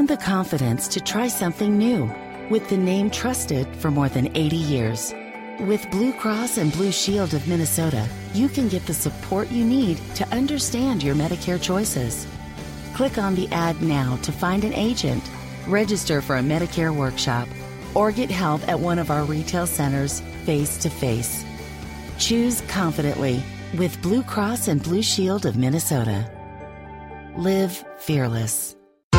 and the confidence to try something new with the name trusted for more than 80 years. With Blue Cross and Blue Shield of Minnesota, you can get the support you need to understand your Medicare choices. Click on the ad now to find an agent, register for a Medicare workshop, or get help at one of our retail centers face-to-face. Choose confidently with Blue Cross and Blue Shield of Minnesota. Live fearless.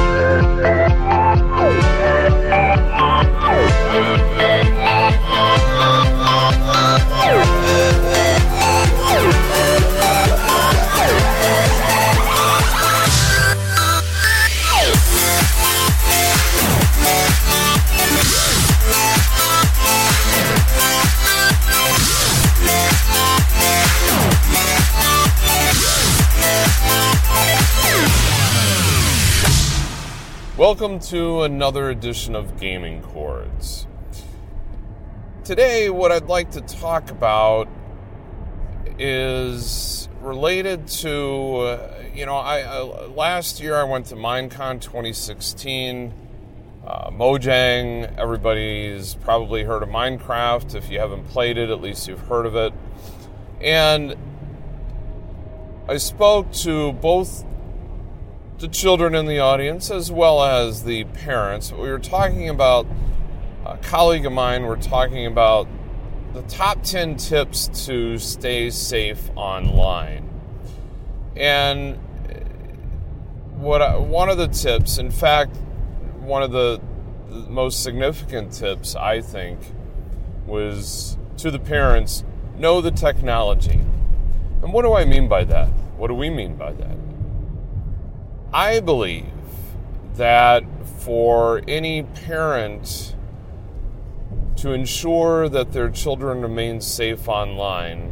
Welcome to another edition of Gaming Chords. Today, what I'd like to talk about is related to, last year I went to Minecon 2016, Mojang. Everybody's probably heard of Minecraft. If you haven't played it, at least you've heard of it. And I spoke to both the children in the audience as well as the parents. We were talking about, a colleague of mine, we're talking about the top 10 tips to stay safe online. And one of the tips, in fact, one of the most significant tips, I think, was to the parents: know the technology. And what do I mean by that? What do we mean by that? I believe that for any parent to ensure that their children remain safe online,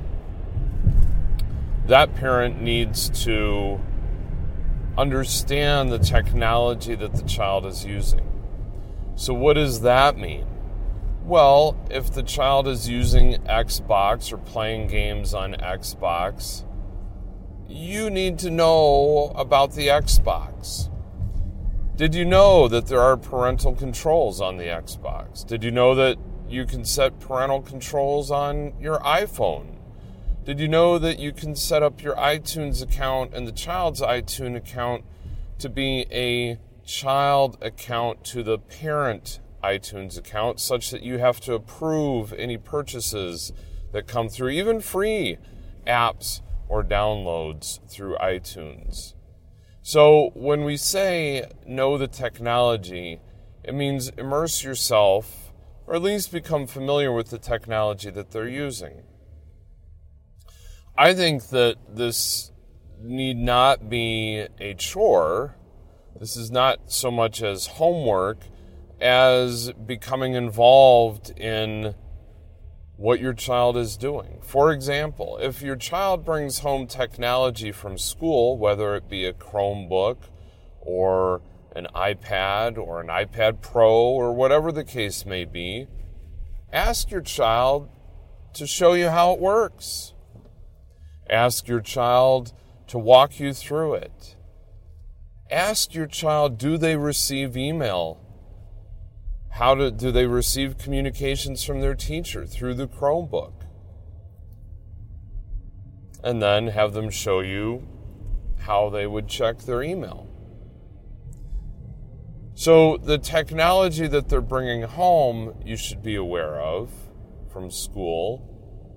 that parent needs to understand the technology that the child is using. So what does that mean? Well, if the child is using Xbox or playing games on Xbox, you need to know about the Xbox. Did you know that there are parental controls on the Xbox? Did you know that you can set parental controls on your iPhone? Did you know that you can set up your iTunes account and the child's iTunes account to be a child account to the parent iTunes account, such that you have to approve any purchases that come through, even free apps or downloads through iTunes? So when we say know the technology, it means immerse yourself, or at least become familiar with the technology that they're using. I think that this need not be a chore. This is not so much as homework as becoming involved in what your child is doing. For example, if your child brings home technology from school, whether it be a Chromebook or an iPad or an iPad Pro or whatever the case may be, ask your child to show you how it works. Ask your child to walk you through it. Ask your child, do they receive email? Do they receive communications from their teacher through the Chromebook? And then have them show you how they would check their email. So the technology that they're bringing home, you should be aware of from school.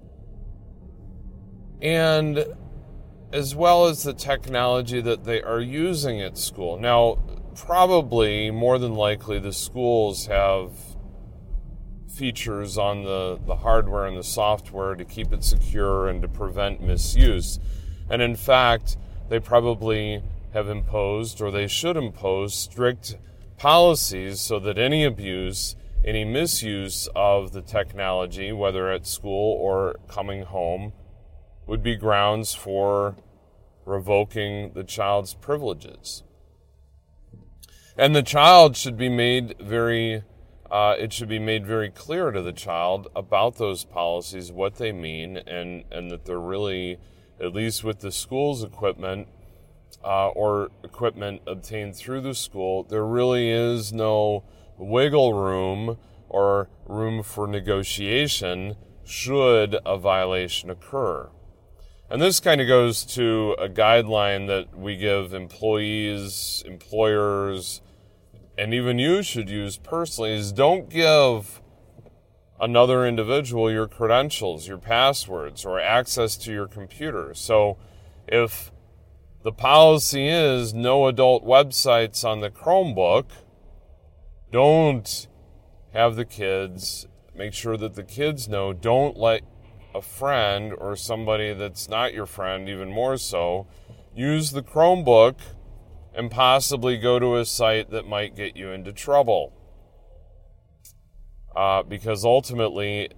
And as well as the technology that they are using at school. Now, probably, more than likely, the schools have features on the hardware and the software to keep it secure and to prevent misuse. And in fact, they probably have imposed, or they should impose, strict policies so that any abuse, any misuse of the technology, whether at school or coming home, would be grounds for revoking the child's privileges. And the child should be made very clear to the child about those policies, what they mean, and that they're really, at least with the school's equipment, or equipment obtained through the school, there really is no wiggle room or room for negotiation should a violation occur. And this kind of goes to a guideline that we give employees, employers, and even you should use personally, is don't give another individual your credentials, your passwords, or access to your computer. So if the policy is no adult websites on the Chromebook, don't have the kids, make sure that the kids know, don't let a friend or somebody that's not your friend, even more so, use the Chromebook and possibly go to a site that might get you into trouble. Because ultimately,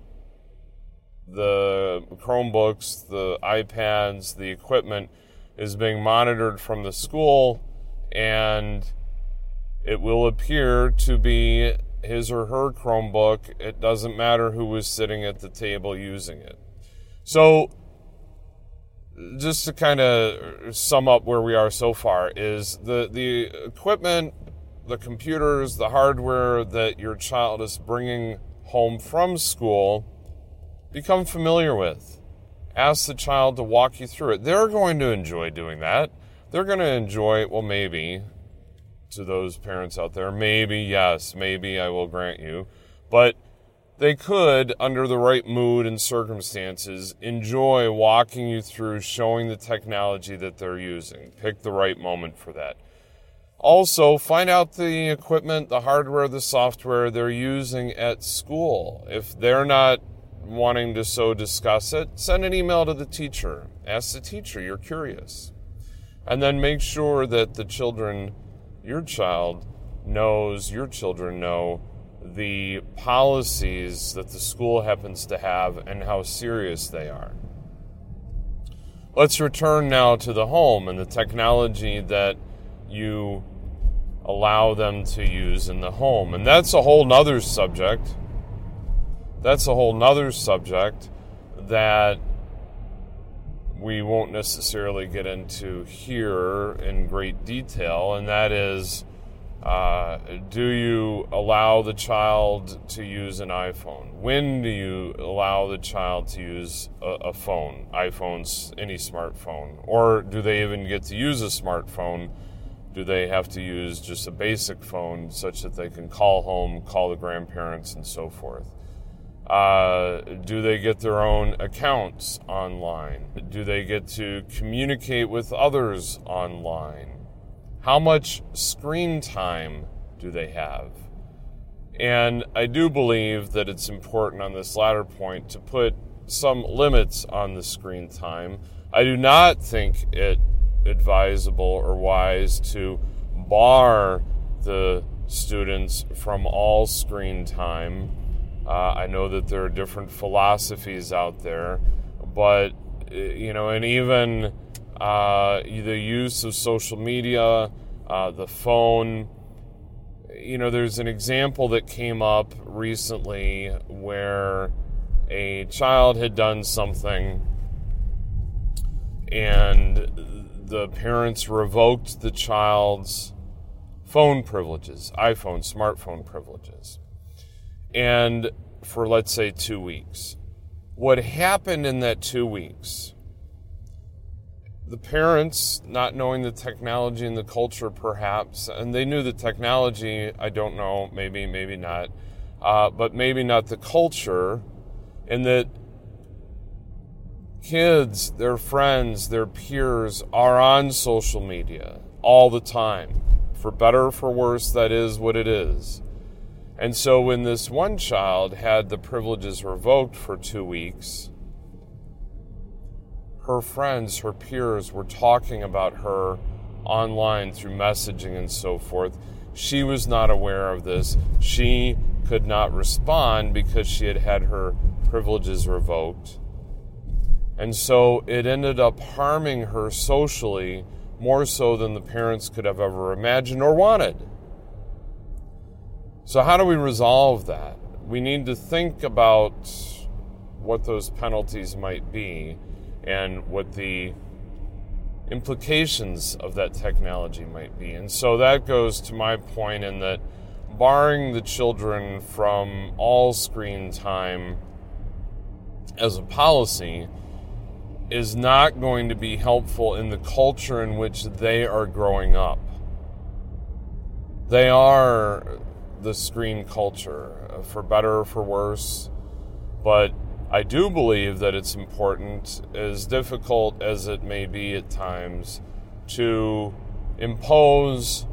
the Chromebooks, the iPads, the equipment is being monitored from the school, and it will appear to be his or her Chromebook. It doesn't matter who was sitting at the table using it. So, just to kind of sum up where we are so far, is the equipment, the computers, the hardware that your child is bringing home from school, become familiar with. Ask the child to walk you through it. They're going to enjoy doing that. They're going to enjoy, well, maybe, to those parents out there, maybe, yes, maybe I will grant you, but they could, under the right mood and circumstances, enjoy walking you through, showing the technology that they're using. Pick the right moment for that. Also, find out the equipment, the hardware, the software they're using at school. If they're not wanting to so discuss it, send an email to the teacher. Ask the teacher, you're curious. And then make sure that the children, your child knows, your children know the policies that the school happens to have and how serious they are. Let's return now to the home and the technology that you allow them to use in the home. And that's a whole nother subject. That's a whole nother subject that we won't necessarily get into here in great detail, and that is, do you allow the child to use an iPhone? When do you allow the child to use a phone? iPhones, any smartphone. Or do they even get to use a smartphone? Do they have to use just a basic phone such that they can call home, call the grandparents, and so forth? Do they get their own accounts online? Do they get to communicate with others online? How much screen time do they have? And I do believe that it's important on this latter point to put some limits on the screen time. I do not think it advisable or wise to bar the students from all screen time. I know that there are different philosophies out there, but, and even the use of social media, the phone. There's an example that came up recently where a child had done something and the parents revoked the child's phone privileges, iPhone, smartphone privileges, and for, let's say, 2 weeks. What happened in that 2 weeks? The parents, not knowing the technology and the culture perhaps, and they knew the technology, I don't know, maybe not, but maybe not the culture, in that kids, their friends, their peers are on social media all the time. For better or for worse, that is what it is. And so when this one child had the privileges revoked for 2 weeks, her friends, her peers were talking about her online through messaging and so forth. She was not aware of this. She could not respond because she had had her privileges revoked. And so it ended up harming her socially more so than the parents could have ever imagined or wanted. So how do we resolve that? We need to think about what those penalties might be and what the implications of that technology might be. And so that goes to my point in that barring the children from all screen time as a policy is not going to be helpful in the culture in which they are growing up. They are the screen culture, for better or for worse, but I do believe that it's important, as difficult as it may be at times, to impose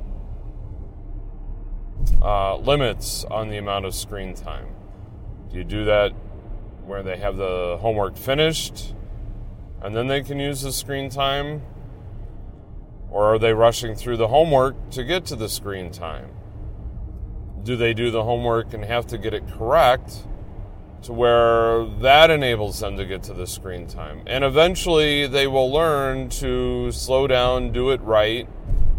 limits on the amount of screen time. Do you do that where they have the homework finished and then they can use the screen time? Or are they rushing through the homework to get to the screen time? Do they do the homework and have to get it correct to where that enables them to get to the screen time? And eventually they will learn to slow down, do it right,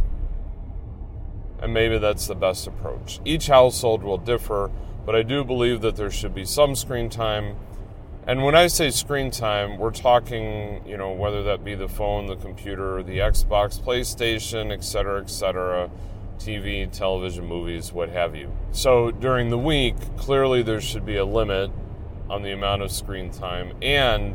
and maybe that's the best approach. Each household will differ, but I do believe that there should be some screen time. And when I say screen time, we're talking, whether that be the phone, the computer, the Xbox, PlayStation, etc., TV, television, movies, what have you. So during the week, clearly there should be a limit on the amount of screen time, and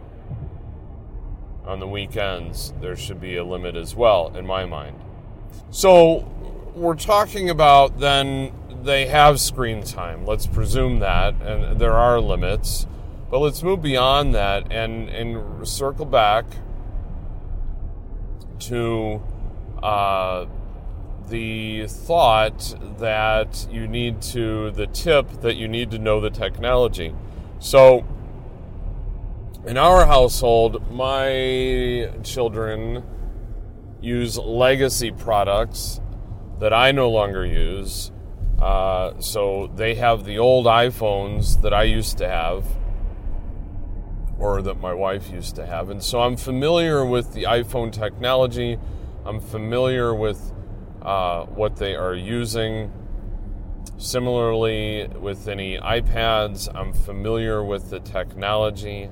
on the weekends, there should be a limit as well, in my mind. So we're talking about then they have screen time. Let's presume that, and there are limits. But let's move beyond that and circle back to the thought that the tip that you need to know the technology. So in our household, my children use legacy products that I no longer use. So they have the old iPhones that I used to have, or that my wife used to have. And so I'm familiar with the iPhone technology. I'm familiar with what they are using. Similarly, with any iPads, I'm familiar with the technology.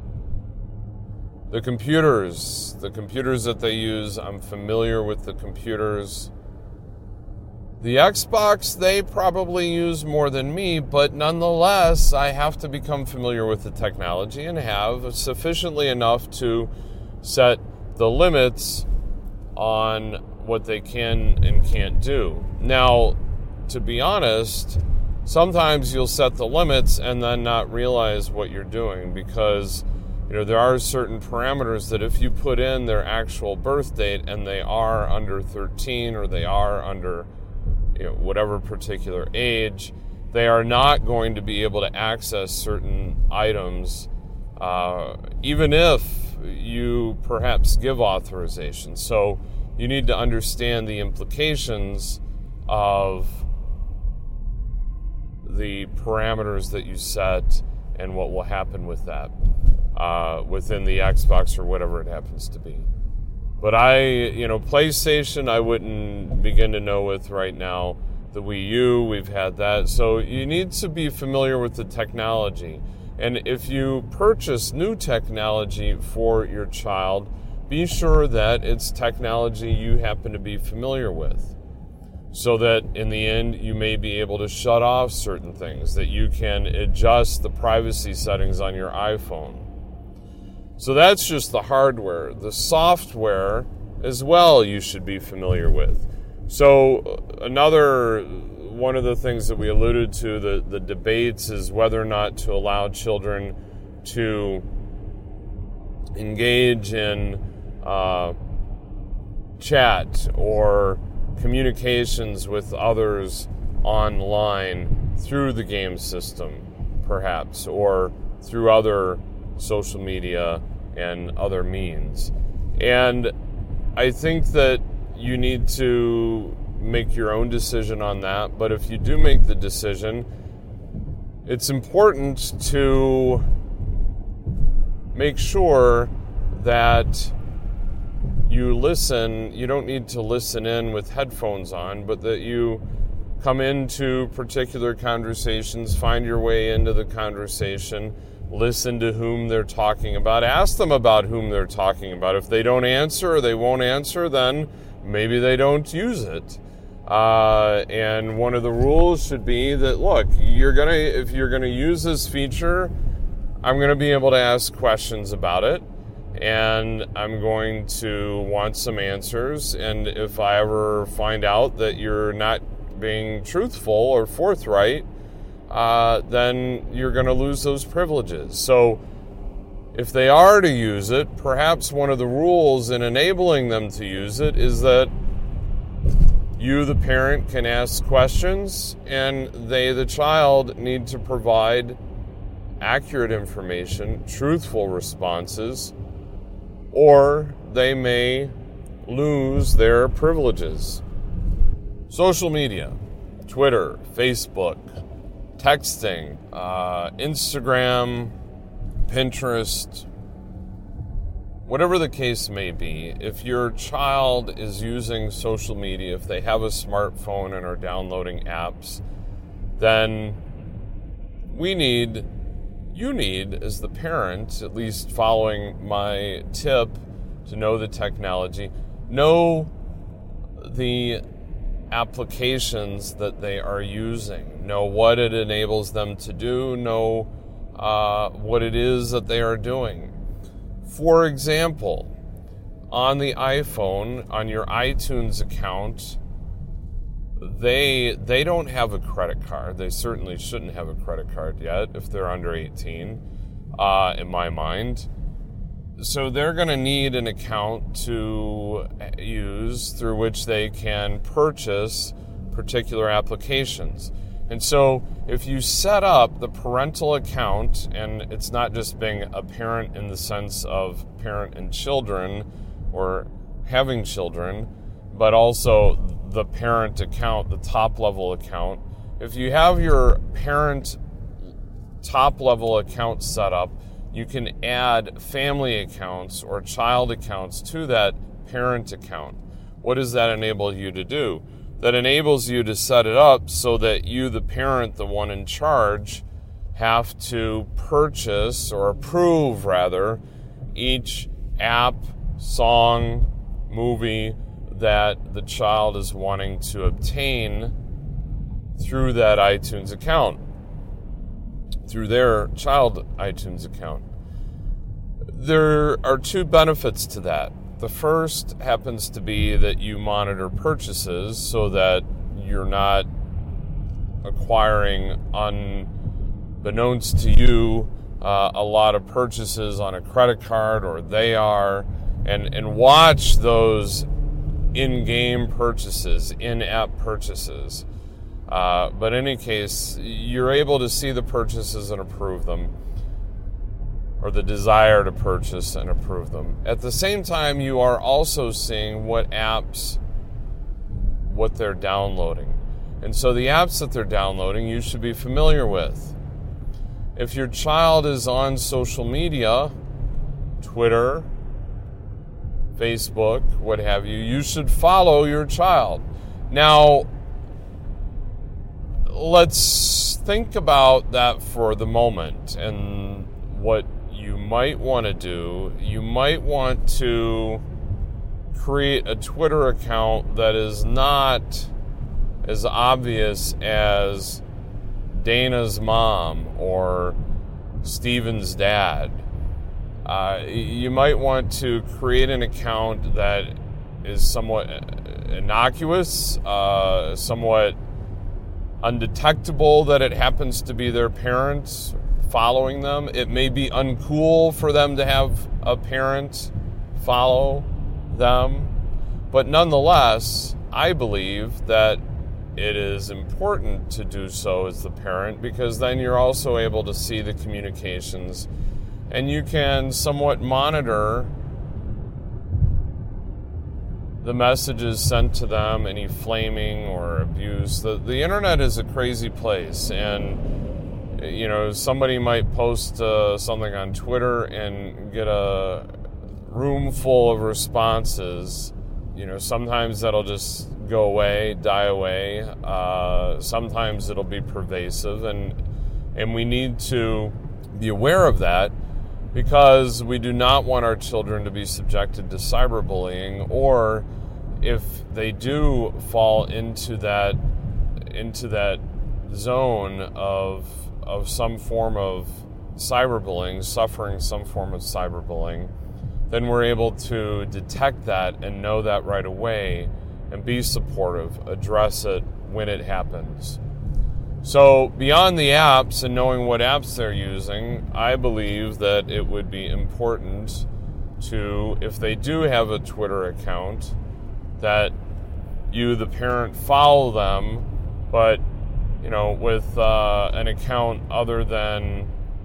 The computers that they use, I'm familiar with the computers. The Xbox, they probably use more than me, but nonetheless, I have to become familiar with the technology and have sufficiently enough to set the limits on what they can and can't do. Now, to be honest, sometimes you'll set the limits and then not realize what you're doing, because there are certain parameters that if you put in their actual birth date and they are under 13 or they are under whatever particular age, they are not going to be able to access certain items, even if you perhaps give authorization. So you need to understand the implications of the parameters that you set and what will happen with that within the Xbox or whatever it happens to be. But PlayStation, I wouldn't begin to know with right now. The Wii U, we've had that. So you need to be familiar with the technology. And if you purchase new technology for your child, be sure that it's technology you happen to be familiar with, so that in the end you may be able to shut off certain things, that you can adjust the privacy settings on your iPhone. So that's just the hardware. The software as well you should be familiar with. So another one of the things that we alluded to, the debates, is whether or not to allow children to engage in chat or communications with others online through the game system, perhaps, or through other social media and other means. And I think that you need to make your own decision on that, but if you do make the decision, it's important to make sure that you listen. You don't need to listen in with headphones on, but that you come into particular conversations, find your way into the conversation, listen to whom they're talking about. Ask them about whom they're talking about. If they don't answer or they won't answer, then maybe they don't use it. And one of the rules should be that, look, if you're gonna use this feature, I'm gonna be able to ask questions about it, and I'm going to want some answers. And if I ever find out that you're not being truthful or forthright, then you're going to lose those privileges. So if they are to use it, perhaps one of the rules in enabling them to use it is that you, the parent, can ask questions, and they, the child, need to provide accurate information, truthful responses, or they may lose their privileges. Social media, Twitter, Facebook, texting, Instagram, Pinterest, whatever the case may be, if your child is using social media, if they have a smartphone and are downloading apps, then you need, as the parent, at least following my tip to know the technology, know the applications that they are using, know what it enables them to do, know what it is that they are doing. For example, on the iPhone, on your iTunes account, they don't have a credit card. They certainly shouldn't have a credit card yet if they're under 18, in my mind. So they're going to need an account to use through which they can purchase particular applications. And so if you set up the parental account, and it's not just being a parent in the sense of parent and children or having children, but also the parent account, the top level account. If you have your parent top level account set up, you can add family accounts or child accounts to that parent account. What does that enable you to do? That enables you to set it up so that you, the parent, the one in charge, have to purchase or approve, rather, each app, song, movie that the child is wanting to obtain through that iTunes account, through their child iTunes account. There are two benefits to that. The first happens to be that you monitor purchases so that you're not acquiring, unbeknownst to you, a lot of purchases on a credit card, or they are, and watch those in-game purchases, in-app purchases. But in any case, you're able to see the purchases and approve them, or the desire to purchase and approve them. At the same time, you are also seeing what apps, what they're downloading. And so the apps that they're downloading, you should be familiar with. If your child is on social media, Twitter, Facebook, what have you, you should follow your child. Now, let's think about that for the moment and what you might want to do. You might want to create a Twitter account that is not as obvious as Dana's mom or Steven's dad. You might want to create an account that is somewhat innocuous, somewhat undetectable that it happens to be their parents following them. It may be uncool for them to have a parent follow them, but nonetheless, I believe that it is important to do so as the parent, because then you're also able to see the communications and you can somewhat monitor the messages sent to them, any flaming or abuse. The internet is a crazy place, and you know, somebody might post something on Twitter and get a room full of responses. You know, sometimes that'll just go away, die away. Sometimes it'll be pervasive, and we need to be aware of that, because we do not want our children to be subjected to cyberbullying, or if they do fall into that zone of some form of cyberbullying, suffering some form of cyberbullying, then we're able to detect that and know that right away and be supportive, address it when it happens. So beyond the apps and knowing what apps they're using, I believe that it would be important to, if they do have a Twitter account, that you, the parent, follow them, but with an account other than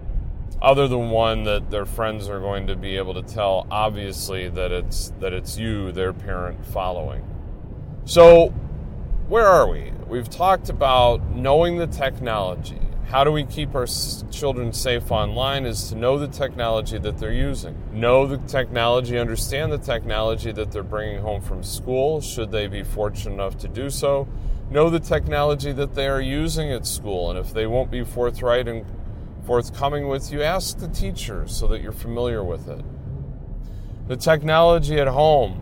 one that their friends are going to be able to tell, obviously, that it's you, their parent, following. So, where are we? We've talked about knowing the technology. How do we keep our children safe online is to know the technology that they're using. Know the technology, understand the technology that they're bringing home from school, should they be fortunate enough to do so. Know the technology that they are using at school, and if they won't be forthright and forthcoming with you, ask the teacher so that you're familiar with it. The technology at home.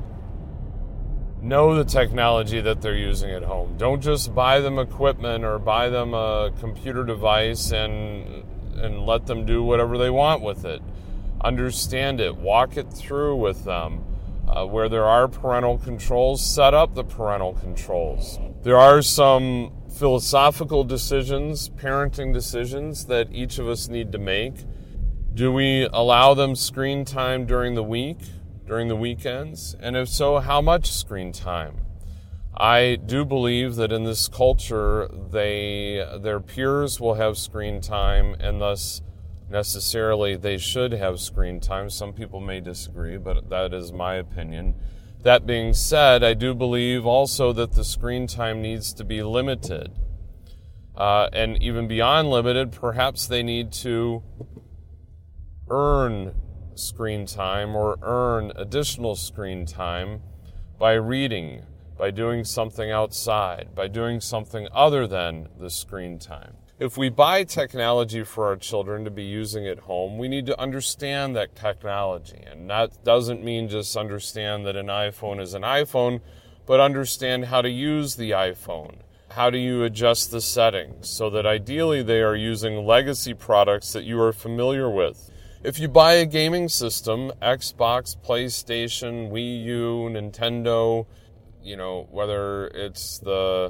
Know the technology that they're using at home. Don't just buy them equipment or buy them a computer device and let them do whatever they want with it. Understand it. Walk it through with them. Where there are parental controls, set up the parental controls. There are some philosophical decisions, parenting decisions that each of us need to make. Do we allow them screen time during the week, during the weekends? And if so, how much screen time? I do believe that in this culture, their peers will have screen time, and thus necessarily they should have screen time. Some people may disagree, but that is my opinion. That being said, I do believe also that the screen time needs to be limited. And even beyond limited, perhaps they need to earn screen time or earn additional screen time by reading, by doing something outside, by doing something other than the screen time. If we buy technology for our children to be using at home, we need to understand that technology. And that doesn't mean just understand that an iPhone is an iPhone, but understand how to use the iPhone. How do you adjust the settings so that ideally they are using legacy products that you are familiar with? If you buy a gaming system, Xbox, PlayStation, Wii U, Nintendo, whether it's the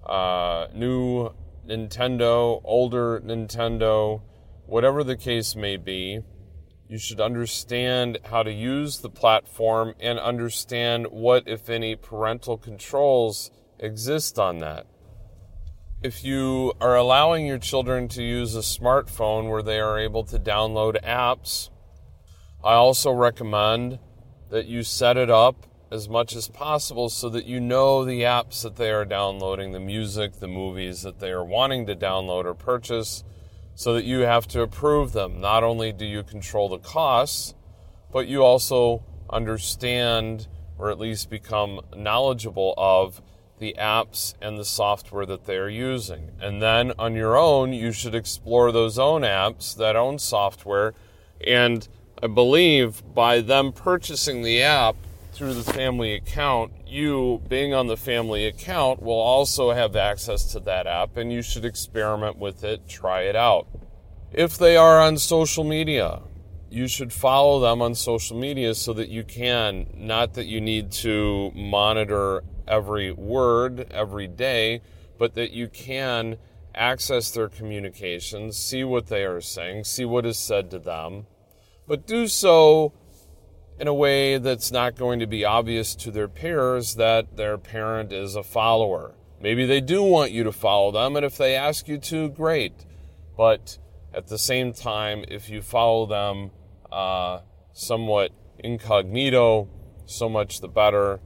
new Nintendo, older Nintendo, whatever the case may be, you should understand how to use the platform and understand what, if any, parental controls exist on that. If you are allowing your children to use a smartphone where they are able to download apps, I also recommend that you set it up as much as possible so that you know the apps that they are downloading, the music, the movies that they are wanting to download or purchase, so that you have to approve them. Not only do you control the costs, but you also understand, or at least become knowledgeable of, the apps and the software that they are using. And then on your own, you should explore those own apps, that own software, and I believe by them purchasing the app through the family account, you, being on the family account, will also have access to that app, and you should experiment with it, try it out. If they are on social media, you should follow them on social media so that you can, not that you need to monitor every word every day, but that you can access their communications, see what they are saying, see what is said to them, but do so in a way that's not going to be obvious to their peers that their parent is a follower. Maybe they do want you to follow them, and if they ask you to, great. But at the same time, if you follow them somewhat incognito, so much the better,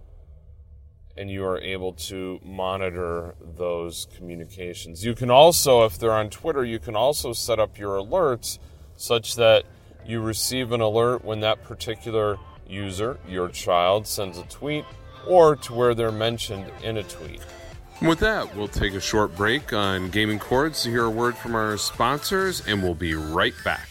and you are able to monitor those communications. You can also, if they're on Twitter, you can also set up your alerts such that you receive an alert when that particular user, your child, sends a tweet, or to where they're mentioned in a tweet. With that, we'll take a short break on Gaming Chords to hear a word from our sponsors, and we'll be right back.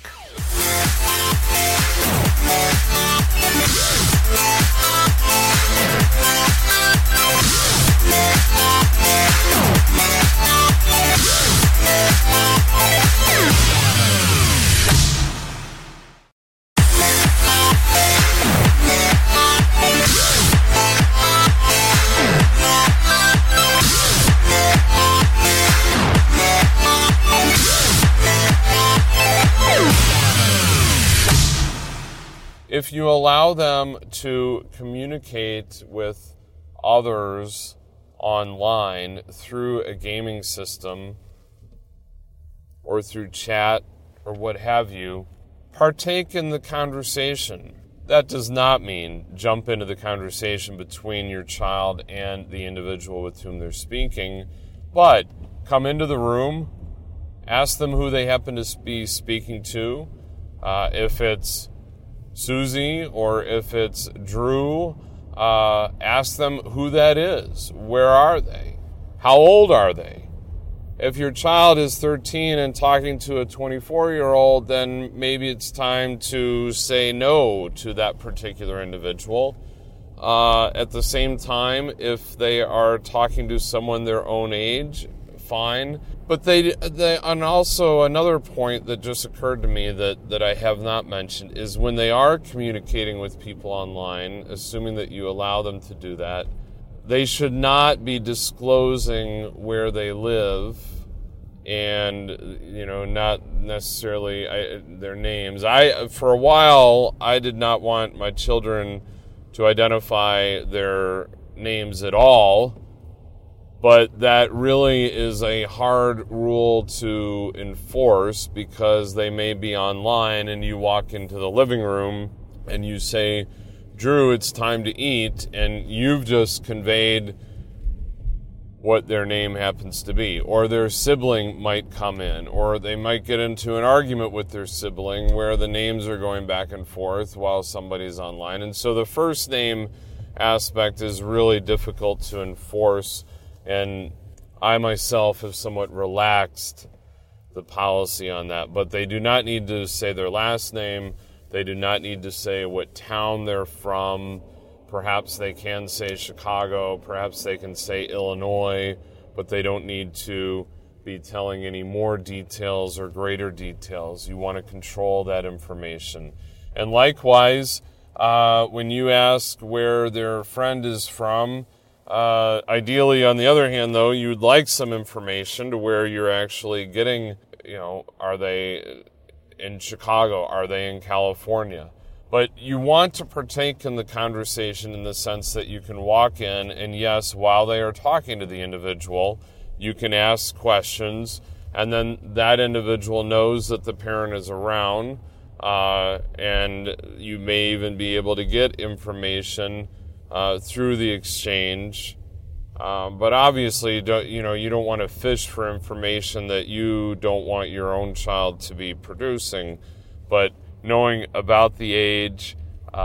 If you allow them to communicate with others online through a gaming system or through chat or what have you, partake in the conversation. That does not mean jump into the conversation between your child and the individual with whom they're speaking, but come into the room, ask them who they happen to be speaking to. If it's Susie or if it's Drew, ask them who that is. Where are they? How old are they? If your child is 13 and talking to a 24-year-old, then maybe it's time to say no to that particular individual. At the same time, if they are talking to someone their own age, fine. But and also another point that just occurred to me that I have not mentioned is when they are communicating with people online, assuming that you allow them to do that, they should not be disclosing where they live and, not necessarily their names. For a while, I did not want my children to identify their names at all. But that really is a hard rule to enforce because they may be online and you walk into the living room and you say, Drew, it's time to eat, and you've just conveyed what their name happens to be. Or their sibling might come in, or they might get into an argument with their sibling where the names are going back and forth while somebody's online. And so the first name aspect is really difficult to enforce. And I myself have somewhat relaxed the policy on that. But they do not need to say their last name. They do not need to say what town they're from. Perhaps they can say Chicago. Perhaps they can say Illinois. But they don't need to be telling any more details or greater details. You want to control that information. And likewise, when you ask where their friend is from, ideally, on the other hand, though, you'd like some information to where you're actually getting, are they in Chicago? Are they in California? But you want to partake in the conversation in the sense that you can walk in and, yes, while they are talking to the individual, you can ask questions, and then that individual knows that the parent is around, and you may even be able to get information through the exchange, but obviously, you don't want to fish for information that you don't want your own child to be producing. But knowing about the age,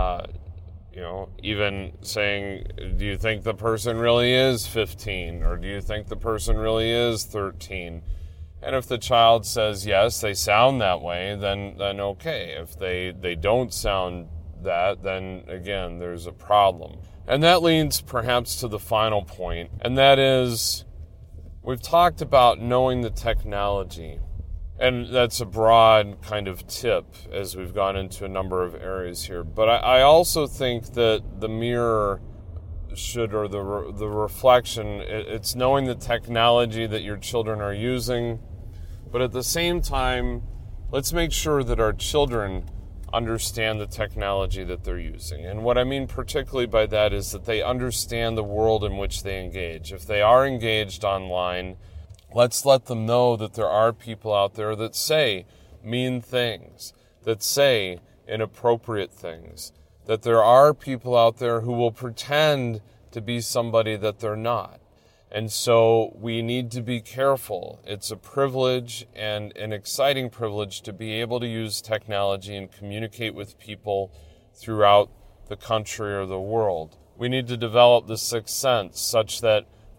even saying, do you think the person really is 15, or do you think the person really is 13? And if the child says yes, they sound that way, then okay. If they don't sound that, then again, there's a problem. And that leads perhaps to the final point, and that is, we've talked about knowing the technology, and that's a broad kind of tip as we've gone into a number of areas here. But I also think that the mirror should, or the reflection, it's knowing the technology that your children are using, but at the same time, let's make sure that our children understand the technology that they're using. And what I mean particularly by that is that they understand the world in which they engage. If they are engaged online, let's let them know that there are people out there that say mean things, that say inappropriate things, that there are people out there who will pretend to be somebody that they're not. And so we need to be careful. It's a privilege, and an exciting privilege, to be able to use technology and communicate with people throughout the country or the world. We need to develop the sixth sense such that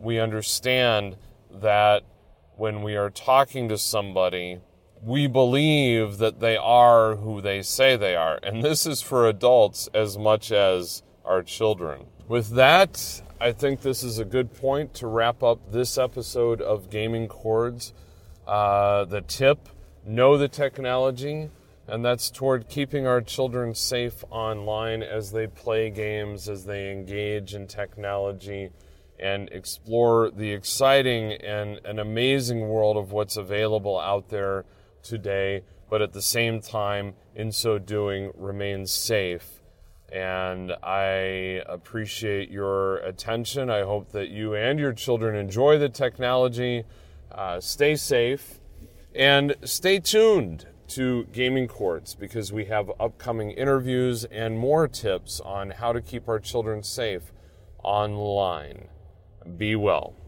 we understand that when we are talking to somebody, we believe that they are who they say they are. And this is for adults as much as our children. With that, I think this is a good point to wrap up this episode of Gaming Chords. The tip, know the technology, and that's toward keeping our children safe online as they play games, as they engage in technology, and explore the exciting and an amazing world of what's available out there today, but at the same time, in so doing, remain safe. And I appreciate your attention. I hope that you and your children enjoy the technology. Stay safe and stay tuned to Gaming Chords, because we have upcoming interviews and more tips on how to keep our children safe online. Be well.